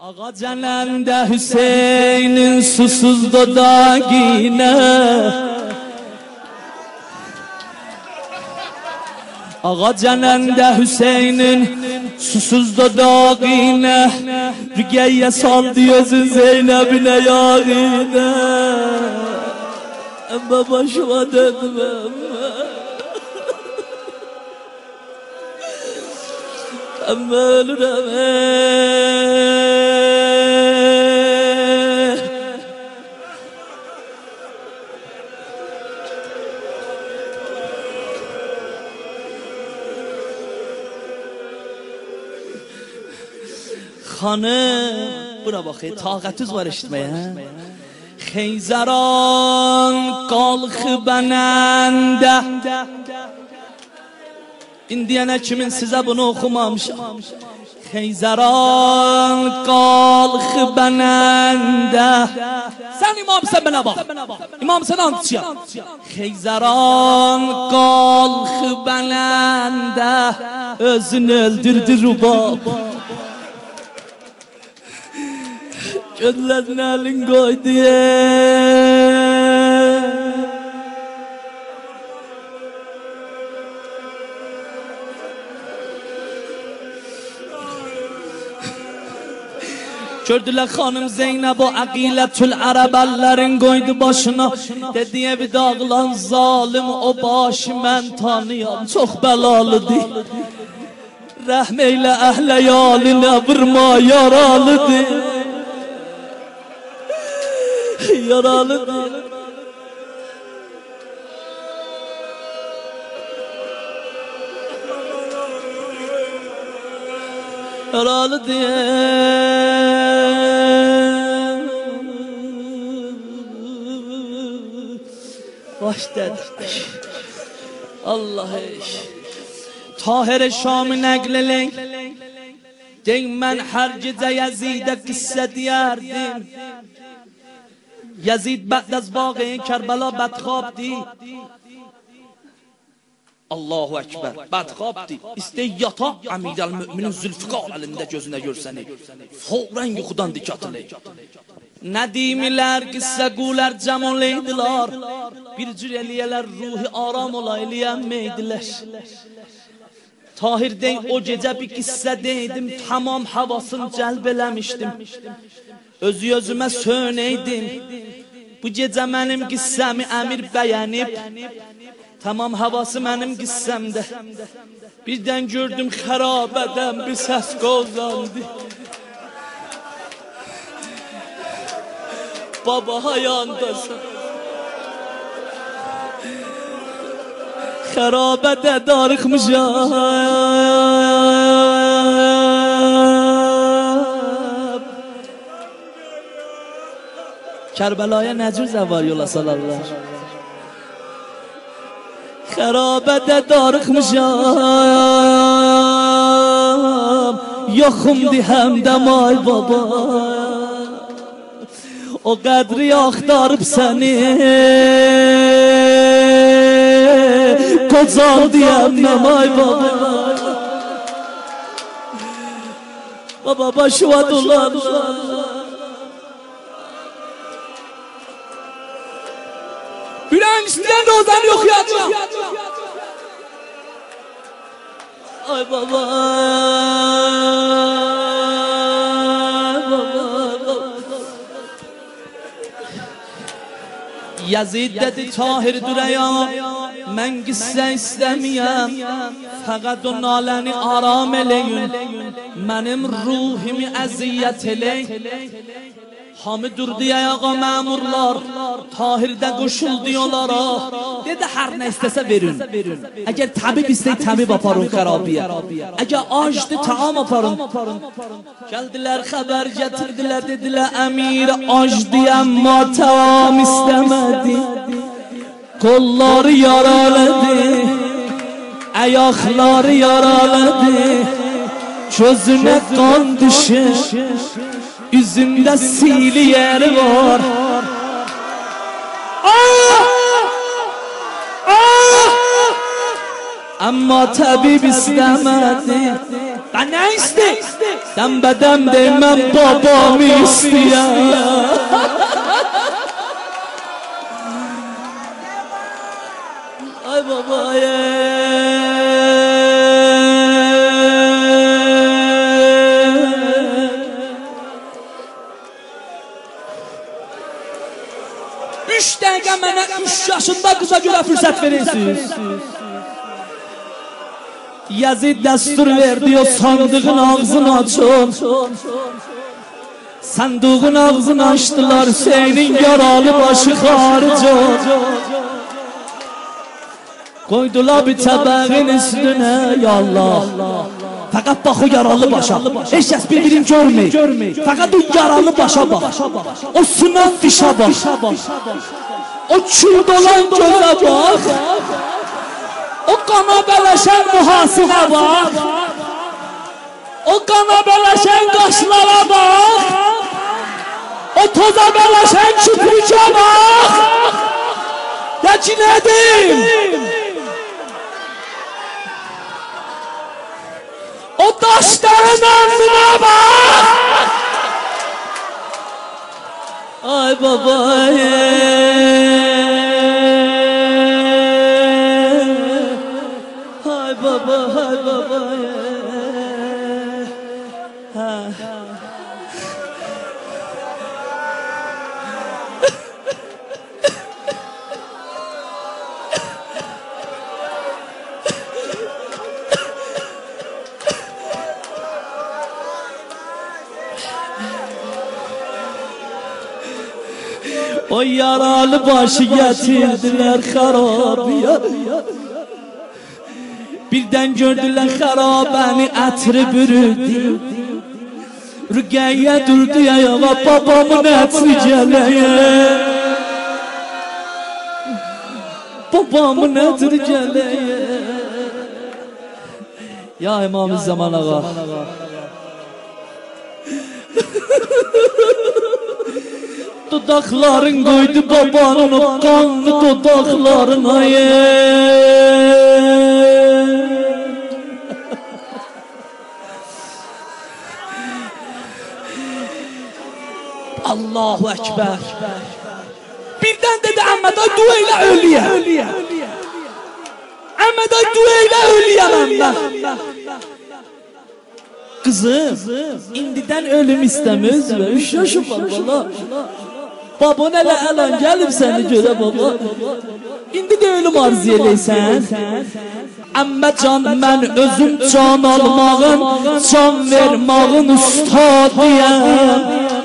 Ağa Canende Hüseyin'in susuz dodağına, Ağa Canende Hüseyin'in susuz dodağına, Rügeyye saldı gözü Zeynep'ine yağına. Ama başıma dönmem, ama ölürüm. Hanım, buna bakayım, taqətiz var eşitmeye. Xeyzəran qalxı bənəndə. İndiyənə kimin sizə bunu oxumamışam. Xeyzəran qalxı bənəndə. Sən imamsən mənə bax, imam sən antıçıyam. Xeyzəran qalxı bənəndə, özünü öldürdü rubab. Gözlerine elin koydu Gördüler hanım Zeynep o Aqiletül Arabellerin koydu başına. Dediye bir dağılan zalim o başı ben tanıyan çok belalıdır. Rahmeyle ehle yaline vurma yaralıdır. Yaralıdır. Baş dedik. Allah'ı Tahir-i Şam'ı nəqlələyin. Deyin mən hər gecə Yezidə qissə deyərdim. Yazid بعد از واقعه کربلا بدخوابدی. Allahu Ekber, bedxoabdi. İstə yata Əmirəl-Möminin Zülfiqar əlində gözünə görsəni. Fawran yuxudan dik atılır. Nədimilər, qissə qulər cəm olaydılar. Bir cür eləyələr ruhi aram olayləyənməydilər. Tahir deyin o gecə bir qissə deydim, tamam havasını cəlb eləmişdim. Özü özümə söneydim. Bu gecə mənim qissəmi əmir bəyənib. Tamam havası mənim qissəmdə. Birdən gördüm xərabədən bir səs qozandı. Baba hayandasın. Xərabədə darıxmışam. Kərbəlaya nə cür zəvar yola salarlar. Xərabədə darıxmışam. Yoxumdi həmdəm ay baba. O qədri axtarıb səni. Qocal deyəməm ay baba. Baba başıma dolar. Bülent isteyen de ozanı okuyacağım. Ay baba, Yazid dedi Tahir Düreya, mən qissə istəmiyəm. Fəqət o naləni aram eləyin. Mənim ruhimi əziyyət eləyin. Hamı durdu ayağa məmurlar. Tahir'də qoşuldu yollara. Dedi hər nə istəsə verin. Əgər tabib istəyir tabib aparın xərabiyə. Əgər acdı taam aparın. Gəldilər xəbər gətirdilər. Dedilər əmir acdı amma taam istəmədi. Qolları yaraladı. Ayaqları yaraladı. Gözünə qan düşür. Yüzümdə sili yeri var. Amma tabib istəmədi. Ben ne iste? Dem bedem demem babamı isteyen. Ay baba Üç dakika mənə 3 yaşında kıza göre fırsat verirsiniz. Yazid destur verdi o sandığın ağzını açın. Sandığın ağzını açtılar senin yaralı başı harici. Koydular bir tabağın üstüne ya Allah. Fakat bak o yaralı başa. Hiç kes birbirini görmeyin. Fakat o yaralı başa bak. O sınav dişe bak. O çığ dolan göze bak. O kana beleşen muhasine bak. O kana beleşen kaşlara bak. O toza beleşen çuprıca bak. Ya ki ne diyeyim? O taşların ardına bak. Ay baba Ay baba ay baba O yaralı başı getirdiler harabiye. Birden gördüler harabeni etri bürüdü. Rüqeyye durdu ya babamın etri geleye. Babamın etri geleye. Ya İmam-ı Zaman ağa. Dudakların koydu babanın o kanlı dudaklarına Allahu Ekber. Birden dedi Ahmet ay dua ile ölüye. Ahmet ay dua ile ölüye ben. Kızım, indiden ölüm istemiz ve 3 yaşım var valla. Babon hele elan gelip seni göre baba. İndi de ölüm arz eleysen. Amma can ben özüm can almağın, can vermağın ustadiyem.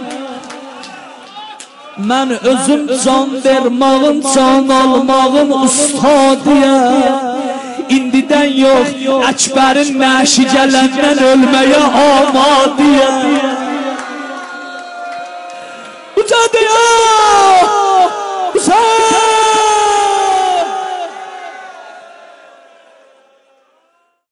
Ben özüm can vermağın, can almağın ustadiyem. İndiden yok, Ekber'in nəşi gələndən ölməyə amadiyəm. Ucadı ya!